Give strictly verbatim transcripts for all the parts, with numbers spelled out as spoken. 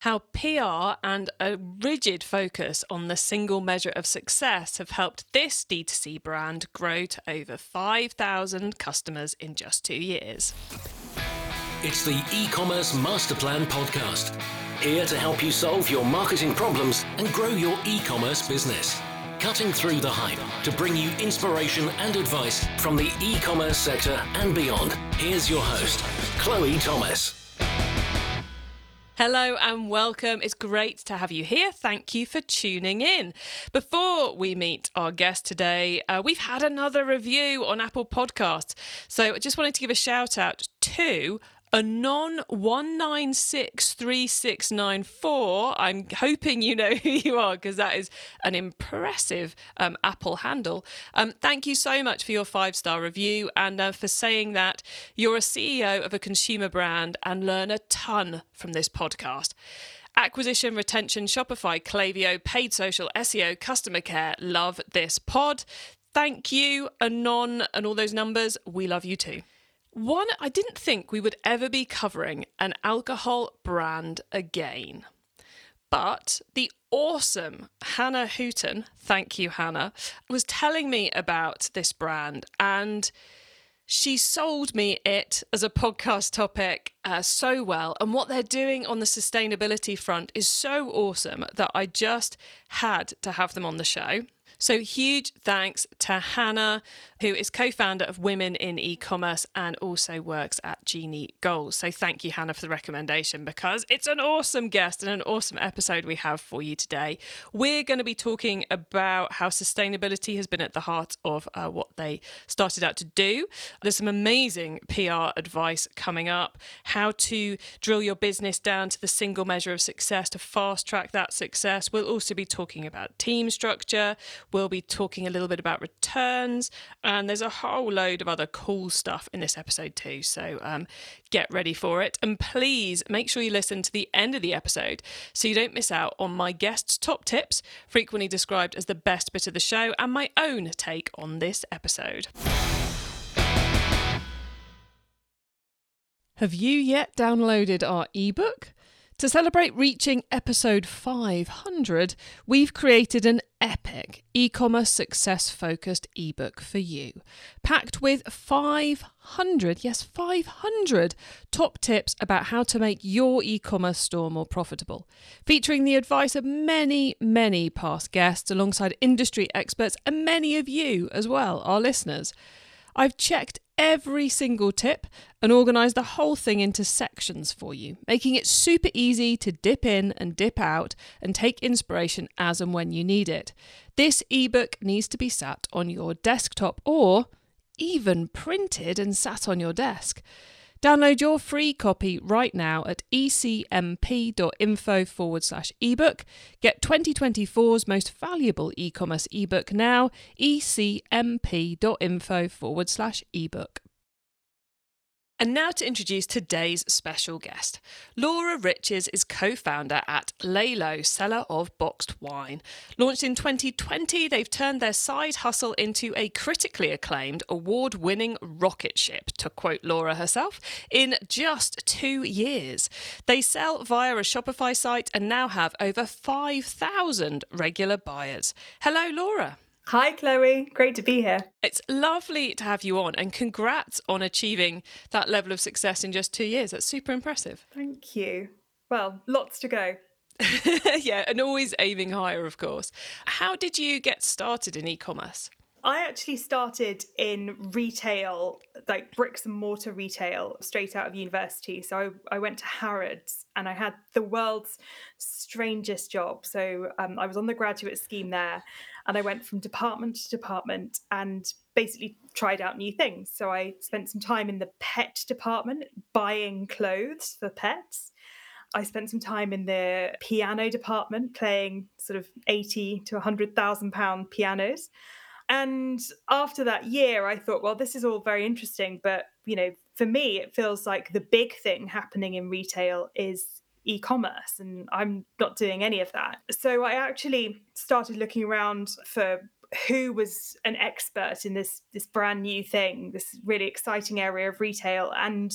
How P R and a rigid focus on the single measure of success have helped this D two C brand grow to over five thousand customers in just two years. It's the E-commerce Master Plan podcast, here to help you solve your marketing problems and grow your e-commerce business. Cutting through the hype to bring you inspiration and advice from the e-commerce sector and beyond. Here's your host, Chloe Thomas. Hello and welcome. It's great to have you here. Thank you for tuning in. Before we meet our guest today, uh, we've had another review on Apple Podcasts. So I just wanted to give a shout out to Anon one nine six three six nine four. I'm hoping you know who you are because that is an impressive um, Apple handle. Um, thank you so much for your five-star review and uh, for saying that you're a C E O of a consumer brand and learn a ton from this podcast. Acquisition, retention, Shopify, Klaviyo, paid social, S E O, customer care. Love this pod. Thank you, Anon, and all those numbers. We love you too. One, I didn't think we would ever be covering an alcohol brand again. But the awesome Hannah Hooton, thank you, Hannah, was telling me about this brand and she sold me it as a podcast topic uh, so well. And what they're doing on the sustainability front is so awesome that I just had to have them on the show. So huge thanks to Hannah, who is co-founder of Women in E-commerce and also works at Genie Goals. So thank you, Hannah, for the recommendation because it's an awesome guest and an awesome episode we have for you today. We're going to be talking about how sustainability has been at the heart of uh, what they started out to do. There's some amazing P R advice coming up, how to drill your business down to the single measure of success to fast track that success. We'll also be talking about team structure. We'll be talking a little bit about returns, and there's a whole load of other cool stuff in this episode too. So um, get ready for it. And please make sure you listen to the end of the episode so you don't miss out on my guests' top tips, frequently described as the best bit of the show, and my own take on this episode. Have you yet downloaded our ebook? To celebrate reaching episode five hundred, we've created an epic e-commerce success-focused ebook for you, packed with five hundred, yes, five hundred top tips about how to make your e-commerce store more profitable, featuring the advice of many, many past guests alongside industry experts and many of you as well, our listeners. I've checked every single tip and organised the whole thing into sections for you, making it super easy to dip in and dip out and take inspiration as and when you need it. This ebook needs to be sat on your desktop or even printed and sat on your desk. Download your free copy right now at ecmp.info forward slash ebook. Get twenty twenty-four's most valuable e-commerce ebook now, ecmp.info forward slash ebook. And now to introduce today's special guest. Laura Riches is co-founder at Lelo, seller of boxed wine. Launched in twenty twenty, they've turned their side hustle into a critically acclaimed, award-winning rocket ship, to quote Laura herself, in just two years. They sell via a Shopify site and now have over five thousand regular buyers. Hello, Laura. Hi, Chloe. Great to be here. It's lovely to have you on and congrats on achieving that level of success in just two years. That's super impressive. Thank you. Well, lots to go. Yeah, and always aiming higher, of course. How did you get started in e-commerce? I actually started in retail, like bricks and mortar retail, straight out of university. So I, I went to Harrods and I had the world's strangest job. So um, I was on the graduate scheme there and I went from department to department and basically tried out new things. So I spent some time in the pet department buying clothes for pets. I spent some time in the piano department playing sort of eighty to one hundred thousand pound pianos. And after that year, I thought, well, this is all very interesting. But, you know, for me, it feels like the big thing happening in retail is e-commerce, and I'm not doing any of that. So I actually started looking around for who was an expert in this, this brand new thing, this really exciting area of retail. And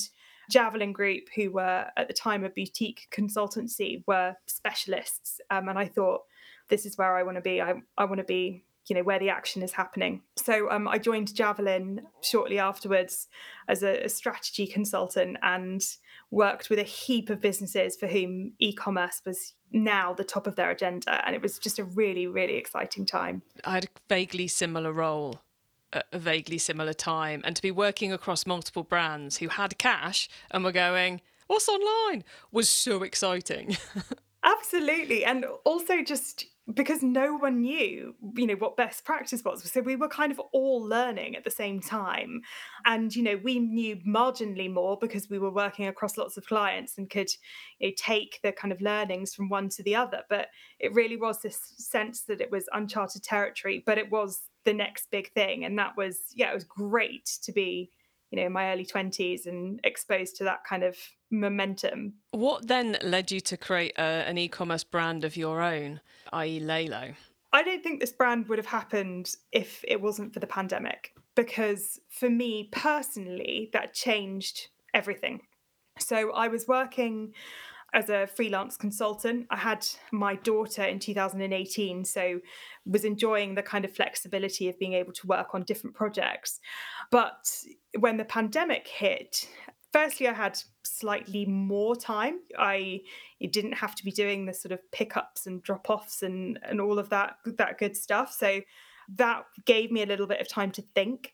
Javelin Group, who were at the time a boutique consultancy, were specialists. Um, and I thought, this is where I want to be. I, I want to be, you know, where the action is happening. So um, I joined Javelin shortly afterwards as a, a strategy consultant and worked with a heap of businesses for whom e-commerce was now the top of their agenda. And it was just a really, really exciting time. I had a vaguely similar role at a vaguely similar time, and to be working across multiple brands who had cash and were going, what's online, was so exciting. Absolutely. And also just because no one knew, you know, what best practice was. So we were kind of all learning at the same time. And, you know, we knew marginally more because we were working across lots of clients and could, you know, take the kind of learnings from one to the other. But it really was this sense that it was uncharted territory, but it was the next big thing. And that was, yeah, it was great to be, you know, in my early twenties and exposed to that kind of momentum. What then led you to create a, an e-commerce brand of your own, that is. Lelo? I don't think this brand would have happened if it wasn't for the pandemic, because for me personally, that changed everything. So I was working as a freelance consultant. I had my daughter in two thousand eighteen, so was enjoying the kind of flexibility of being able to work on different projects. But when the pandemic hit, firstly, I had slightly more time. I didn't have to be doing the sort of pickups and drop-offs and, and all of that, that good stuff. So that gave me a little bit of time to think.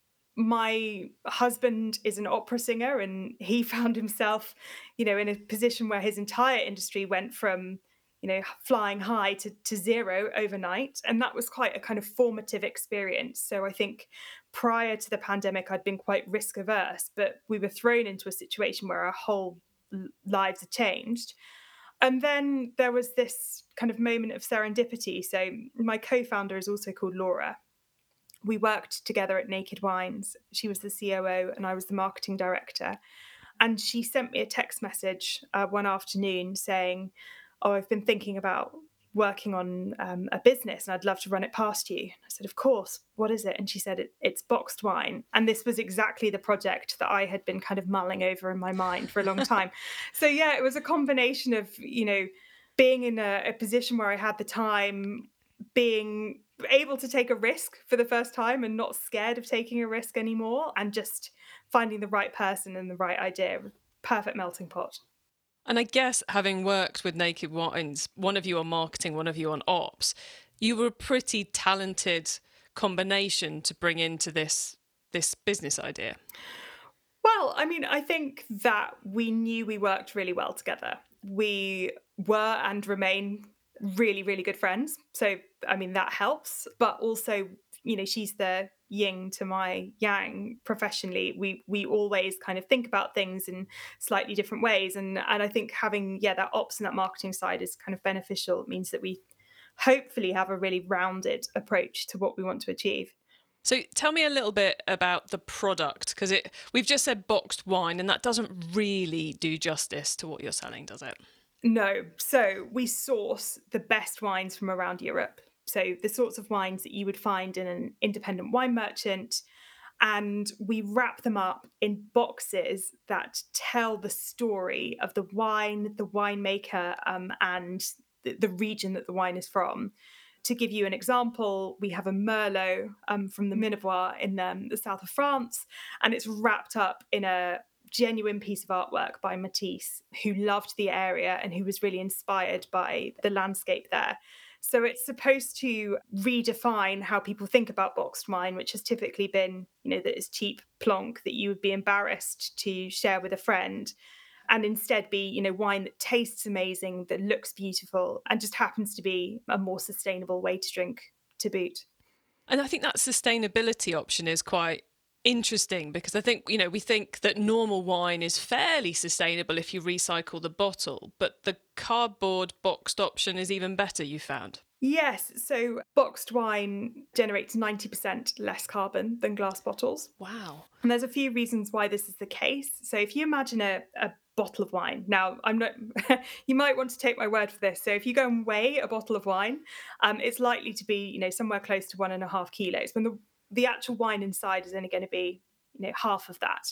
My husband is an opera singer, and he found himself, you know, in a position where his entire industry went from, you know, flying high to, to zero overnight. And that was quite a kind of formative experience. So I think prior to the pandemic, I'd been quite risk averse, but we were thrown into a situation where our whole lives had changed. And then there was this kind of moment of serendipity. So my co-founder is also called Laura. We worked together at Naked Wines. She was the C O O and I was the marketing director. And she sent me a text message uh, one afternoon saying, oh, I've been thinking about working on um, a business and I'd love to run it past you. I said, of course, what is it? And she said, it, it's boxed wine. And this was exactly the project that I had been kind of mulling over in my mind for a long time. So yeah, it was a combination of, you know, being in a, a position where I had the time, being able to take a risk for the first time and not scared of taking a risk anymore, and just finding the right person and the right idea. Perfect melting pot. And I guess having worked with Naked Wines, one of you on marketing, one of you on ops, you were a pretty talented combination to bring into this this business idea. Well, I mean, I think that we knew we worked really well together. We were and remain really, really good friends. So, I mean, that helps. But also, you know, she's the yin to my yang professionally. We we always kind of think about things in slightly different ways. And and I think having, yeah, that ops and that marketing side is kind of beneficial. It means that we hopefully have a really rounded approach to what we want to achieve. So tell me a little bit about the product, because it we've just said boxed wine, and that doesn't really do justice to what you're selling, does it? No. So we source the best wines from around Europe. So the sorts of wines that you would find in an independent wine merchant. And we wrap them up in boxes that tell the story of the wine, the winemaker, um, and the, the region that the wine is from. To give you an example, we have a Merlot um, from the Minervois in um, the south of France, and it's wrapped up in a genuine piece of artwork by Matisse, who loved the area and who was really inspired by the landscape there. So it's supposed to redefine how people think about boxed wine, which has typically been, you know, that it's cheap plonk that you would be embarrassed to share with a friend, and instead be, you know, wine that tastes amazing, that looks beautiful, and just happens to be a more sustainable way to drink to boot. And I think that sustainability option is quite interesting, because I think, you know, we think that normal wine is fairly sustainable if you recycle the bottle, but the cardboard boxed option is even better, you found. Yes, so boxed wine generates ninety percent less carbon than glass bottles. Wow. And there's a few reasons why this is the case. So if you imagine a, a bottle of wine, now I'm not, you might want to take my word for this. So if you go and weigh a bottle of wine, um, it's likely to be, you know, somewhere close to one and a half kilos, when the, the actual wine inside is only going to be, you know, half of that.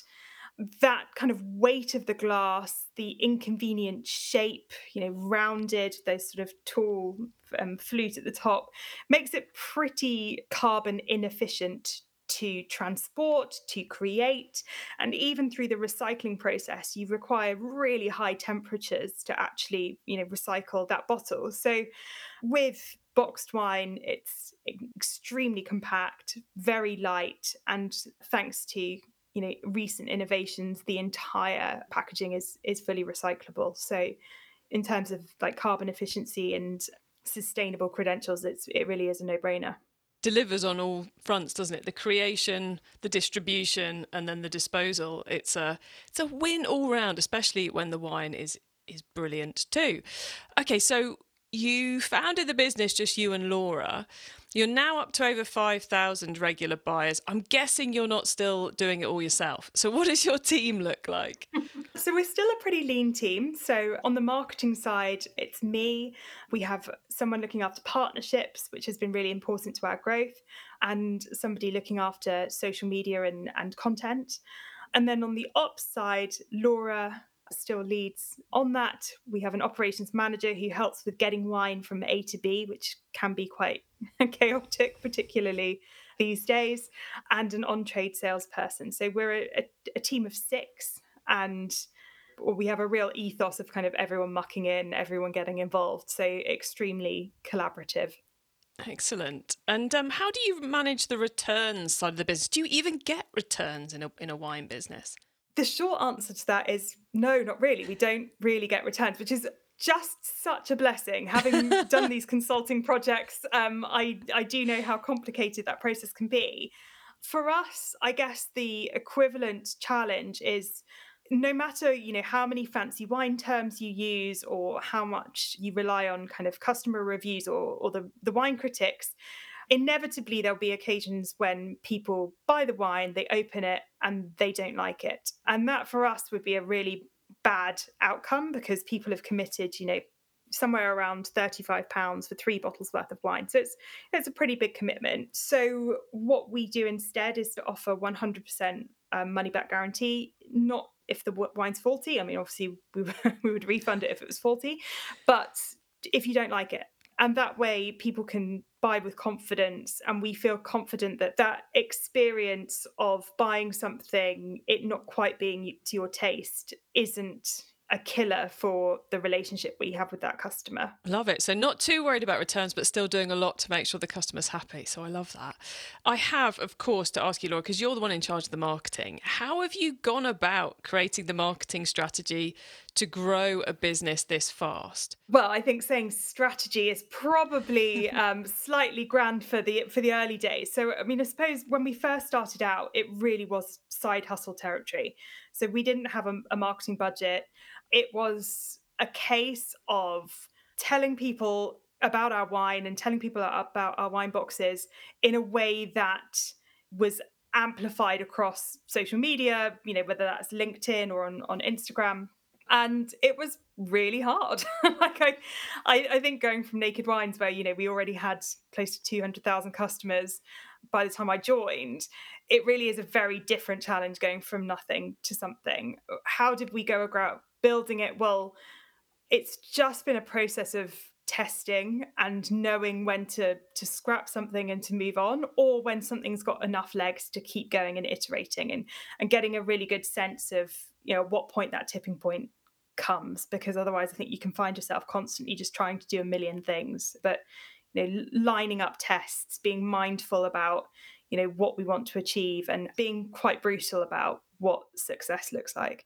that kind of weight of the glass, the inconvenient shape, you know, rounded, those sort of tall um, flute at the top, makes it pretty carbon inefficient to transport, to create, and even through the recycling process, you require really high temperatures to actually, you know, recycle that bottle. So with boxed wine, it's extremely compact, very light, and thanks to, you know, recent innovations, the entire packaging is is fully recyclable. So in terms of like carbon efficiency and sustainable credentials, it's it really is a no-brainer. Delivers on all fronts, doesn't it? The creation, the distribution, and then the disposal. It's a it's a win all round, especially when the wine is is brilliant too. Okay, so you founded the business, just you and Laura. You're now up to over five thousand regular buyers. I'm guessing you're not still doing it all yourself. So what does your team look like? So we're still a pretty lean team. So on the marketing side, it's me. We have someone looking after partnerships, which has been really important to our growth, and somebody looking after social media and, and content. And then on the ops side, Laura still leads on that. We have an operations manager who helps with getting wine from A to B, which can be quite chaotic, particularly these days, and an on-trade salesperson. So we're a, a, a team of six, and we have a real ethos of kind of everyone mucking in, everyone getting involved. So extremely collaborative. Excellent. And um, how do you manage the returns side of the business? Do you even get returns in a in a wine business? The short answer to that is no, not really. We don't really get returns, which is just such a blessing. Having done these consulting projects, um, I, I do know how complicated that process can be. For us, I guess the equivalent challenge is no matter, you know, how many fancy wine terms you use or how much you rely on kind of customer reviews or, or the, the wine critics, inevitably there'll be occasions when people buy the wine, they open it and they don't like it. And that for us would be a really bad outcome because people have committed, you know, somewhere around thirty-five pounds for three bottles worth of wine. So it's it's a pretty big commitment. So what we do instead is to offer one hundred percent um, money back guarantee, not if the wine's faulty. I mean, obviously we, we would refund it if it was faulty, but if you don't like it. And that way people can buy with confidence, and we feel confident that that experience of buying something, it not quite being to your taste, isn't a killer for the relationship we have with that customer. Love it. So not too worried about returns, but still doing a lot to make sure the customer's happy. So I love that. I have, of course, to ask you, Laura, because you're the one in charge of the marketing. How have you gone about creating the marketing strategy to grow a business this fast? Well, I think saying strategy is probably um, slightly grand for the for the early days. So, I mean, I suppose when we first started out, it really was side hustle territory. So we didn't have a, a marketing budget. It was a case of telling people about our wine and telling people about our wine boxes in a way that was amplified across social media, you know, whether that's LinkedIn or on, on Instagram. And it was really hard. like I, I, I think going from Naked Wines, where, you know, we already had close to two hundred thousand customers by the time I joined, it really is a very different challenge going from nothing to something. How did we go about building it? Well, it's just been a process of testing and knowing when to to scrap something and to move on, or when something's got enough legs to keep going and iterating, and and getting a really good sense of, you know, what point that tipping point comes, because otherwise I think you can find yourself constantly just trying to do a million things. But, you know, lining up tests, being mindful about, you know, what we want to achieve, and being quite brutal about what success looks like.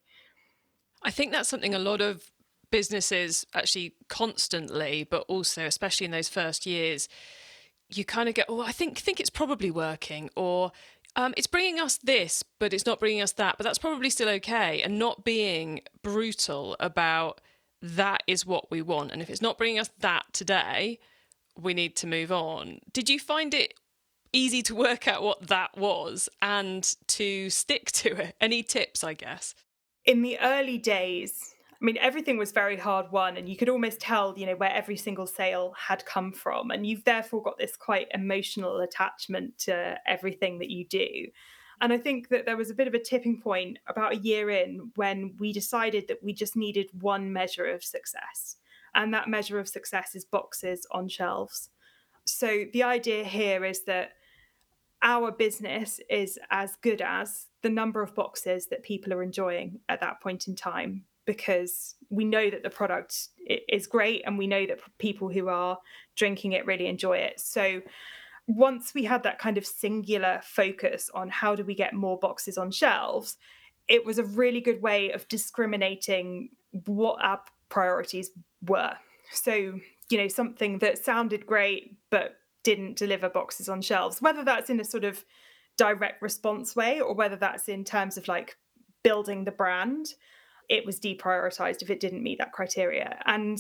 I think that's something a lot of businesses actually constantly, but also especially in those first years, you kind of get, oh, I think think it's probably working, or um, it's bringing us this, but it's not bringing us that, but that's probably still okay, and not being brutal about that is what we want. And if it's not bringing us that today, we need to move on. Did you find it easy to work out what that was and to stick to it? Any tips, I guess? In the early days, I mean, everything was very hard won, and you could almost tell, you know, where every single sale had come from. And you've therefore got this quite emotional attachment to everything that you do. And I think that there was a bit of a tipping point about a year in when we decided that we just needed one measure of success. And that measure of success is boxes on shelves. So the idea here is that our business is as good as the number of boxes that people are enjoying at that point in time, because we know that the product is great and we know that people who are drinking it really enjoy it. So once we had that kind of singular focus on how do we get more boxes on shelves, it was a really good way of discriminating what our priorities were. So, you know, something that sounded great but didn't deliver boxes on shelves, whether that's in a sort of direct response way or whether that's in terms of like building the brand, it was deprioritized if it didn't meet that criteria. And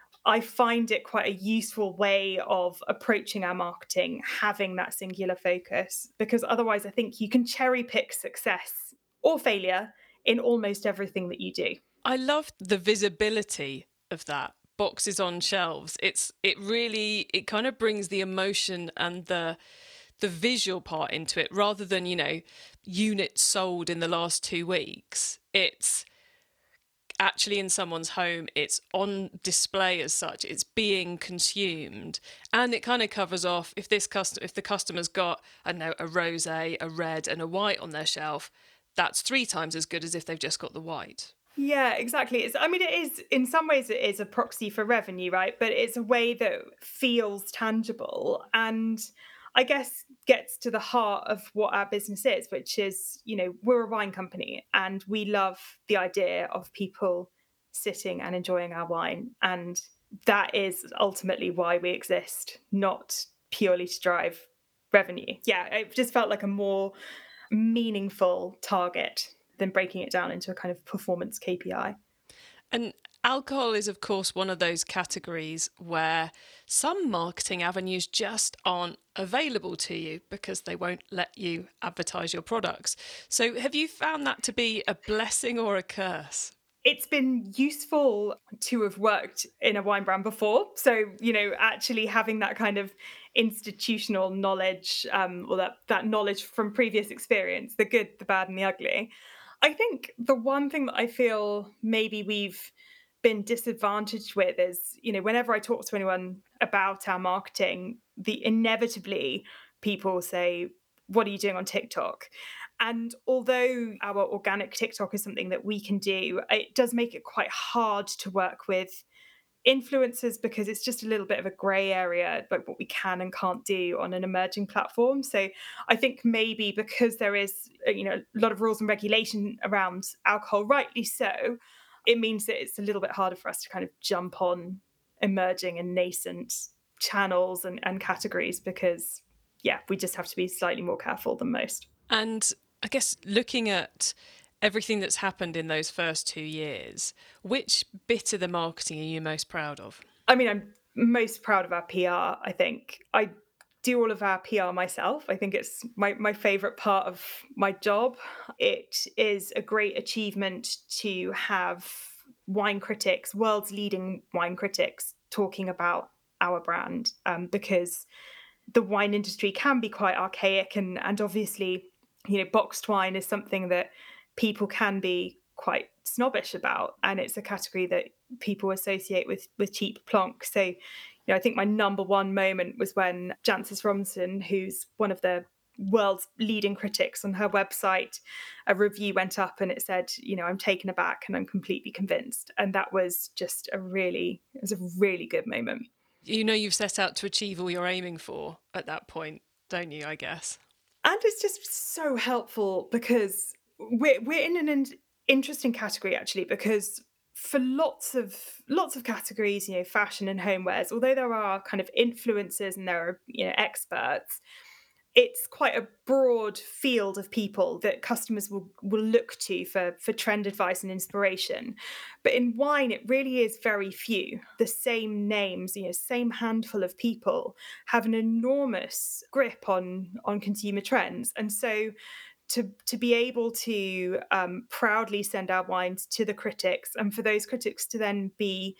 I find it quite a useful way of approaching our marketing, having that singular focus, because otherwise I think you can cherry pick success or failure in almost everything that you do. I love the visibility of that. Boxes on shelves. It's it really it kind of brings the emotion and the the visual part into it, rather than, you know, units sold in the last two weeks. It's actually in someone's home, it's on display as such, it's being consumed, and it kind of covers off if this custom if the customer's got, I don't know, a rosé, a red and a white on their shelf, that's three times as good as if they've just got the white. Yeah, exactly. It's, I mean, it is, in some ways, it is a proxy for revenue, right? But it's a way that feels tangible and I guess gets to the heart of what our business is, which is, you know, we're a wine company and we love the idea of people sitting and enjoying our wine. And that is ultimately why we exist, not purely to drive revenue. Yeah, it just felt like a more meaningful target than breaking it down into a kind of performance K P I. And alcohol is, of course, one of those categories where some marketing avenues just aren't available to you because they won't let you advertise your products. So have you found that to be a blessing or a curse? It's been useful to have worked in a wine brand before. So, you know, actually having that kind of institutional knowledge, um, or that, that knowledge from previous experience, the good, the bad and the ugly. I think the one thing that I feel maybe we've been disadvantaged with is, you know, whenever I talk to anyone about our marketing, the inevitably people say, what are you doing on TikTok? And although our organic TikTok is something that we can do, it does make it quite hard to work with influencers because it's just a little bit of a grey area, like what we can and can't do on an emerging platform. So I think maybe because there is, you know, a lot of rules and regulation around alcohol, rightly so, it means that it's a little bit harder for us to kind of jump on emerging and nascent channels and, and categories because, yeah, we just have to be slightly more careful than most. And I guess looking at everything that's happened in those first two years, which bit of the marketing are you most proud of? I mean, I'm most proud of our P R, I think. I do all of our P R myself. I think it's my, my favourite part of my job. It is a great achievement to have wine critics, world's leading wine critics, talking about our brand, um, because the wine industry can be quite archaic and, and obviously, you know, boxed wine is something that people can be quite snobbish about, and it's a category that people associate with with cheap plonk. So, you know, I think my number one moment was when Jancis Robinson, who's one of the world's leading critics, on her website, a review went up and it said, you know, I'm taken aback and I'm completely convinced. And that was just a really, it was a really good moment. You know, you've set out to achieve all you're aiming for at that point, don't you, I guess? And it's just so helpful because we're we're in an interesting category actually, because for lots of lots of categories, you know, fashion and homewares, although there are kind of influencers and there are, you know, experts, it's quite a broad field of people that customers will, will look to for, for trend advice and inspiration. But in wine, it really is very few. The same names, you know, same handful of people have an enormous grip on, on consumer trends. And so to, to be able to um, proudly send our wines to the critics, and for those critics to then be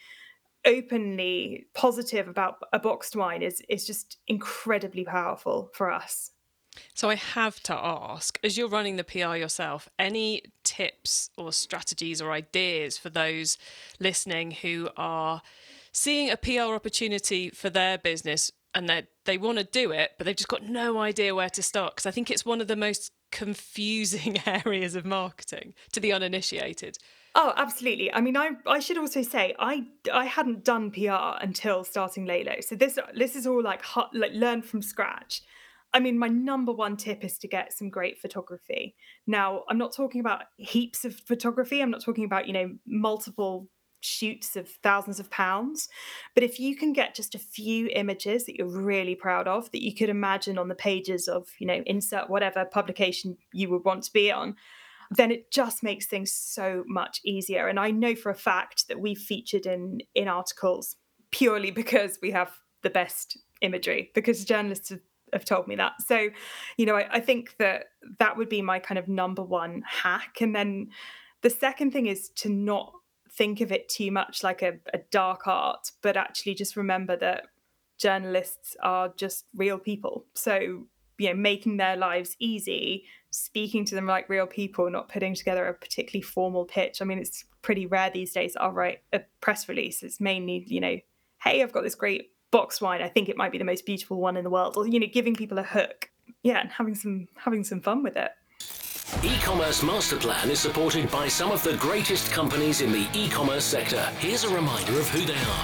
openly positive about a boxed wine is is just incredibly powerful for us. So I have to ask, as you're running the P R yourself, any tips or strategies or ideas for those listening who are seeing a P R opportunity for their business and they they want to do it, but they've just got no idea where to start? Because I think it's one of the most confusing areas of marketing to the uninitiated. Oh, absolutely. I mean, I I should also say I I hadn't done P R until starting Lelo, so this this is all like hot, like learn from scratch. I mean, my number one tip is to get some great photography. Now, I'm not talking about heaps of photography. I'm not talking about, you know, multiple shoots of thousands of pounds. But if you can get just a few images that you're really proud of, that you could imagine on the pages of, you know, insert whatever publication you would want to be on, then it just makes things so much easier. And I know for a fact that we've featured in in articles purely because we have the best imagery, because journalists have, have told me that. So, you know, I, I think that that would be my kind of number one hack. And then the second thing is to not think of it too much like a, a dark art, but actually just remember that journalists are just real people. So, you know, making their lives easy, speaking to them like real people, not putting together a particularly formal pitch. I mean, it's pretty rare these days I'll write a press release. It's mainly, you know, hey, I've got this great box wine. I think it might be the most beautiful one in the world. Or, you know, giving people a hook. Yeah, and having some having some fun with it. E-commerce Master Plan is supported by some of the greatest companies in the e-commerce sector. Here's a reminder of who they are.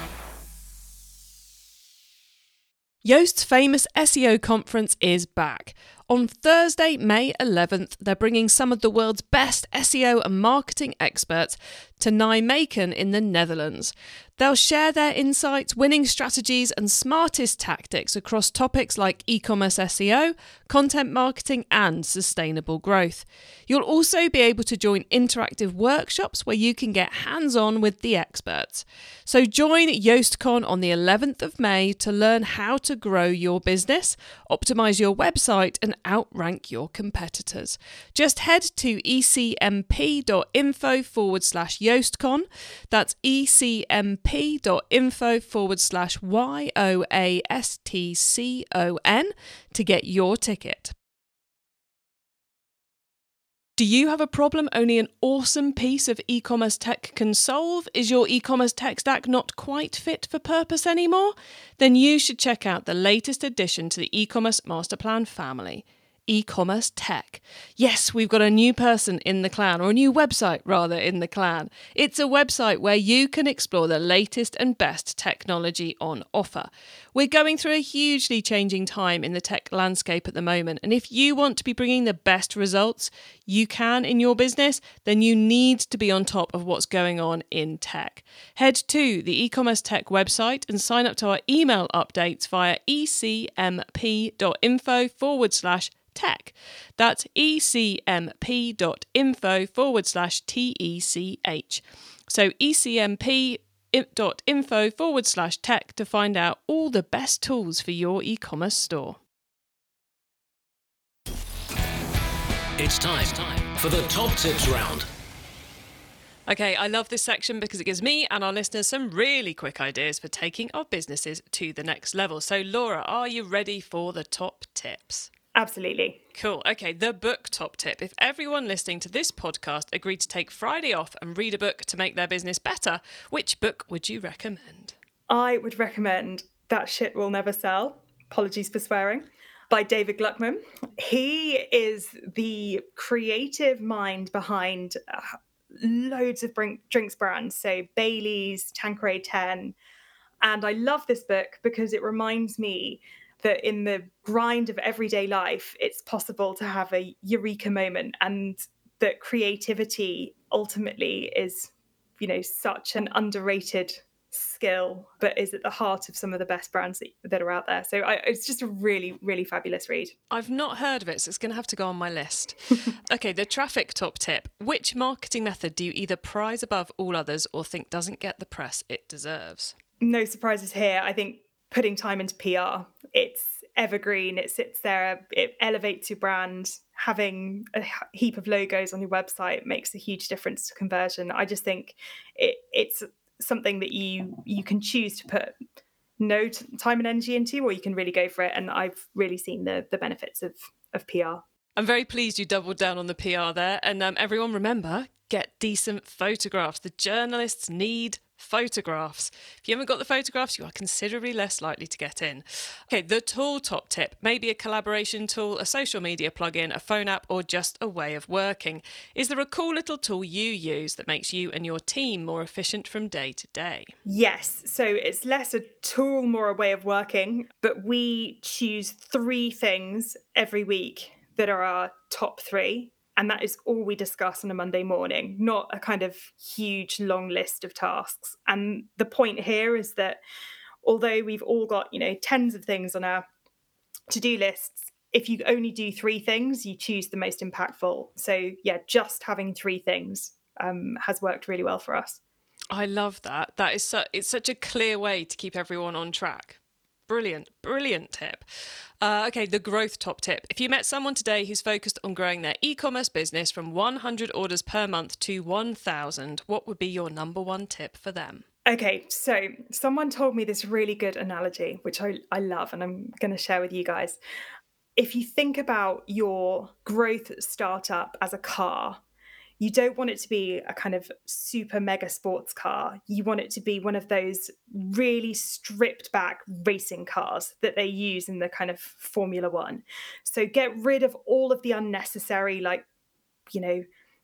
Yoast's famous S E O conference is back. On Thursday, May eleventh, they're bringing some of the world's best S E O and marketing experts to Nijmegen in the Netherlands. They'll share their insights, winning strategies, and smartest tactics across topics like e-commerce S E O, content marketing, and sustainable growth. You'll also be able to join interactive workshops where you can get hands-on with the experts. So join YoastCon on the eleventh of May to learn how to grow your business, optimize your website, and outrank your competitors. Just head to ecmp.info forward slash YoastCon. That's ecmp.info forward slash Y O A S T C O N to get your ticket. Do you have a problem only an awesome piece of e-commerce tech can solve? Is your e-commerce tech stack not quite fit for purpose anymore? Then you should check out the latest addition to the e-commerce master plan family. E-commerce tech. Yes, we've got a new person in the clan, or a new website rather in the clan. It's a website where you can explore the latest and best technology on offer. We're going through a hugely changing time in the tech landscape at the moment, and if you want to be bringing the best results you can in your business, then you need to be on top of what's going on in tech. Head to the e-commerce tech website and sign up to our email updates via ecmp.info forward slash tech. That's ecmp.info forward slash T-E-C-H. So ecmp.info forward slash tech to find out all the best tools for your e-commerce store. It's time for the top tips round. Okay, I love this section because it gives me and our listeners some really quick ideas for taking our businesses to the next level. So Laura, are you ready for the top tips? Absolutely. Cool. Okay, the book top tip. If everyone listening to this podcast agreed to take Friday off and read a book to make their business better, which book would you recommend? I would recommend That Shit Will Never Sell, apologies for swearing, by David Gluckman. He is the creative mind behind uh, loads of drink, drinks brands, so Bailey's, Tanqueray ten. And I love this book because it reminds me that in the grind of everyday life, it's possible to have a eureka moment, and that creativity ultimately is, you know, such an underrated skill, but is at the heart of some of the best brands that, that are out there. So I, it's just a really, really fabulous read. I've not heard of it, so it's going to have to go on my list. Okay, the traffic top tip. Which marketing method do you either prize above all others or think doesn't get the press it deserves? No surprises here. I think putting time into P R, it's evergreen, it sits there, it elevates your brand. Having a heap of logos on your website makes a huge difference to conversion. I just think it, it's something that you you can choose to put no t- time and energy into, or you can really go for it. And I've really seen the the benefits of of P R. I'm very pleased you doubled down on the P R there. And um, everyone, remember, get decent photographs. The journalists need photographs. If you haven't got the photographs, you are considerably less likely to get in. Okay, the tool top tip, maybe a collaboration tool, a social media plugin, a phone app, or just a way of working. Is there a cool little tool you use that makes you and your team more efficient from day to day? Yes, so it's less a tool, more a way of working, but we choose three things every week that are our top three. And that is all we discuss on a Monday morning, not a kind of huge long list of tasks. And the point here is that although we've all got, you know, tens of things on our to-do lists, if you only do three things, you choose the most impactful. So yeah, just having three things um, has worked really well for us. I love that. That is su- it's such a clear way to keep everyone on track. Brilliant, brilliant tip. Uh, okay, the growth top tip. If you met someone today who's focused on growing their e-commerce business from one hundred orders per month to one thousand, what would be your number one tip for them? Okay, so someone told me this really good analogy, which I, I love, and I'm going to share with you guys. If you think about your growth startup as a car, you don't want it to be a kind of super mega sports car. You want it to be one of those really stripped back racing cars that they use in the kind of Formula One. So get rid of all of the unnecessary, like, you know,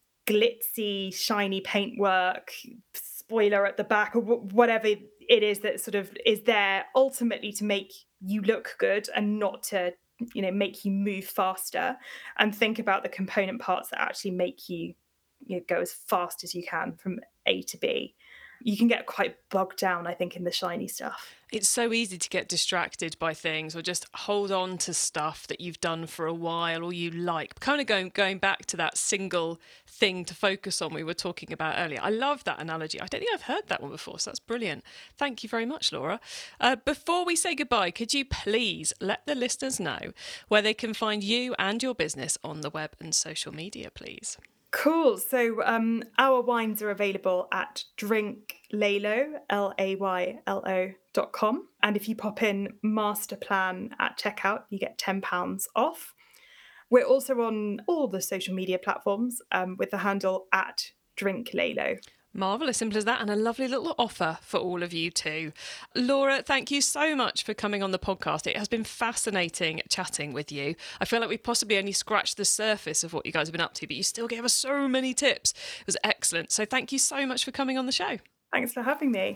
glitzy, shiny paintwork, spoiler at the back, or whatever it is that sort of is there ultimately to make you look good and not to, you know, make you move faster. And think about the component parts that actually make you You know, go as fast as you can from A to B. You can get quite bogged down, I think, in the shiny stuff. It's so easy to get distracted by things or just hold on to stuff that you've done for a while or you like. Kind of going going back to that single thing to focus on we were talking about earlier. I love that analogy. I don't think I've heard that one before, so that's brilliant. Thank you very much, Laura. Uh, before we say goodbye, could you please let the listeners know where they can find you and your business on the web and social media, please? Cool. So um, our wines are available at drinklaylo, L A Y L O dot com. And if you pop in master plan at checkout, you get ten pounds off. We're also on all the social media platforms um, with the handle at drinklaylo. Marvellous, simple as that, and a lovely little offer for all of you too. Laura, thank you so much for coming on the podcast. It has been fascinating chatting with you. I feel like we've possibly only scratched the surface of what you guys have been up to, but you still gave us so many tips. It was excellent. So thank you so much for coming on the show. Thanks for having me.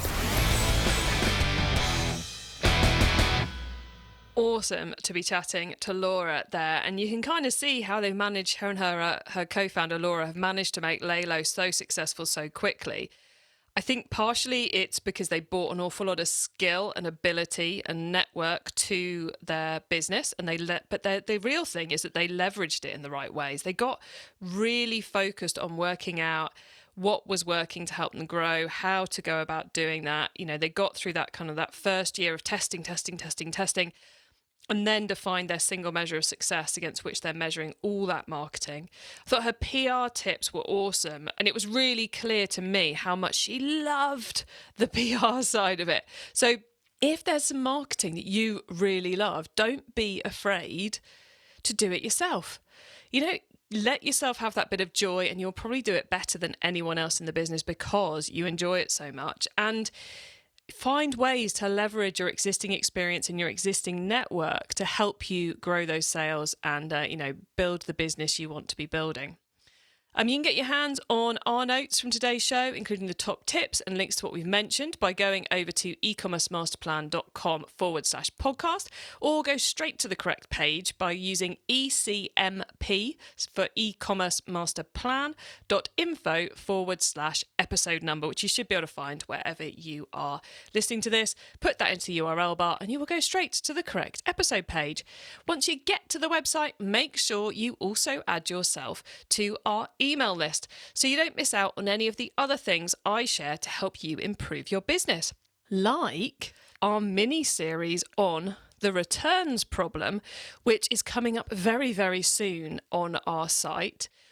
Awesome to be chatting to Laura there, and you can kind of see how they've managed, her and her uh, her co-founder Laura have managed to make Laylo so successful so quickly. I think partially it's because they brought an awful lot of skill and ability and network to their business, and they let but the the real thing is that they leveraged it in the right ways. They got really focused on working out what was working to help them grow, how to go about doing that. You know, they got through that kind of that first year of testing, testing, testing, testing. And then define their single measure of success against which they're measuring all that marketing. I thought her P R tips were awesome. And it was really clear to me how much she loved the P R side of it. So if there's some marketing that you really love, don't be afraid to do it yourself. You know, let yourself have that bit of joy, and you'll probably do it better than anyone else in the business because you enjoy it so much. And find ways to leverage your existing experience and your existing network to help you grow those sales and, uh, you know, build the business you want to be building. Um, you can get your hands on our notes from today's show, including the top tips and links to what we've mentioned, by going over to ecommercemasterplan.com forward slash podcast, or go straight to the correct page by using E C M P for e-commerce master plan dot info forward slash episode number, which you should be able to find wherever you are listening to this. Put that into the U R L bar and you will go straight to the correct episode page. Once you get to the website, make sure you also add yourself to our email list so you don't miss out on any of the other things I share to help you improve your business, like our mini series on the returns problem, which is coming up very, very soon on our site,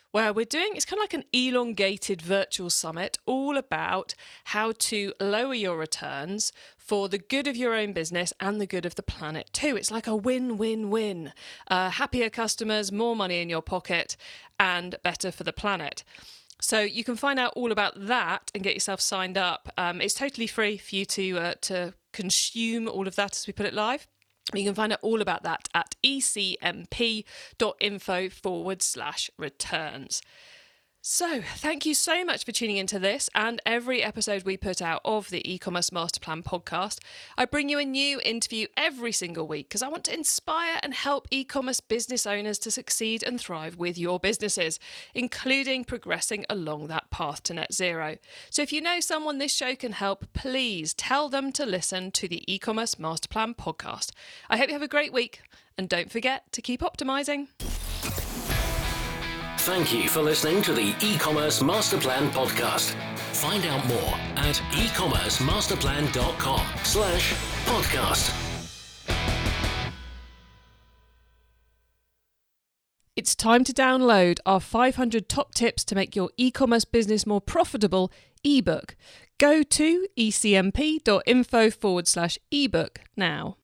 where we're doing, it's kind of like an elongated virtual summit all about how to lower your returns for the good of your own business and the good of the planet too. It's like a win-win-win. Uh, happier customers, more money in your pocket, and better for the planet. So you can find out all about that and get yourself signed up. Um, it's totally free for you to uh, to consume all of that as we put it live. You can find out all about that at ecmp.info forward slash returns. So thank you so much for tuning into this and every episode we put out of the E-commerce Master Plan podcast. I bring you a new interview every single week because I want to inspire and help e-commerce business owners to succeed and thrive with your businesses, including progressing along that path to net zero. So if you know someone this show can help, please tell them to listen to the E-commerce Master Plan podcast. I hope you have a great week and don't forget to keep optimizing. Thank you for listening to the E-commerce Master Plan podcast. Find out more at ecommercemasterplan.com slash podcast. It's time to download our five hundred top tips to make your e-commerce business more profitable ebook. Go to ecmp.info forward slash ebook now.